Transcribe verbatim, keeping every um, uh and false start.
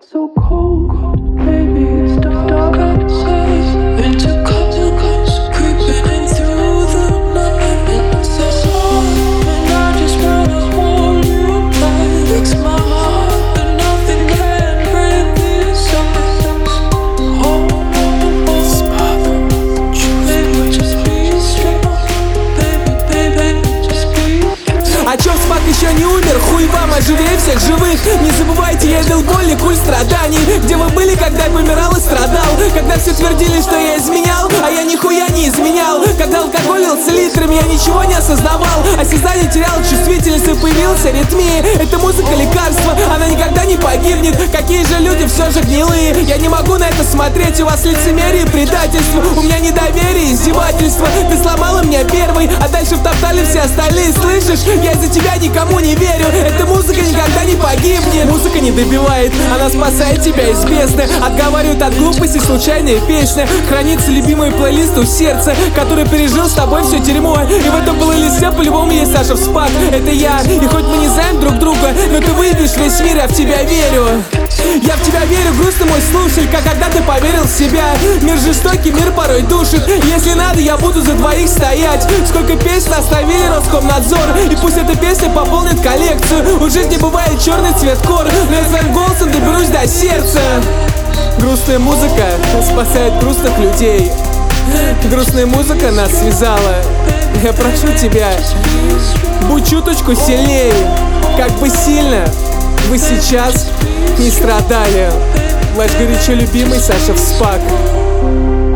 So cold, baby, it's dark outside. Winter comes creeping in through the night. It's so hard, and I just wanna hold you tight. Breaks my heart, but nothing can break this ice. Oh, oh, oh, baby, just be strong. Baby, baby, just be strong. А чё, Спак еще не умер? Хуй вам, оживее всех живых. Не забывайте, я дал боль и куль страданий. Где вы были, когда я помирал и страдал? Когда все твердили, что я изменял, а я нихуя не изменял. Когда алкоголь лился литрами, я ничего не осознавал. Осязание терял, чувствительность, и появился аритмия. Это музыка лекарство, она никогда не погибнет. Какие же люди все же гнилые. Я не могу на это смотреть, у вас лицемерие и предательство. У меня недоверие, издевательство. Ты сломала меня первый, а дальше втоптали все остальные. Слышишь, я из-за тебя никому не верю. Эта музыка никогда не погибнет. Музыка не добивает, она спасает тебя из бездны. Отговаривает от глупости случайные песни. Хранится любимый плейлист у сердца, который пережил с тобой все дерьмо. И в этом плейлисте по-любому есть Саша Спак. Это я, и хоть мы не знаем друг друга, но ты выебешь весь мир, я в тебя верю. Я в тебя верю, грустный мой слушатель, как когда ты поверил в себя. Мир жестокий, мир порой душит. Если надо, я буду за двоих стоять. Сколько песен оставили Роскомнадзор, и пусть эта песня пополнит коллекцию. У жизни бывает черный цвет кор, но я своим голосом доберусь до сердца. Грустная музыка спасает грустных людей. Грустная музыка нас связала. Я прошу тебя, будь чуточку сильнее. Как бы сильно вы сейчас не страдали. Ваш горячо любимый Саша Спак.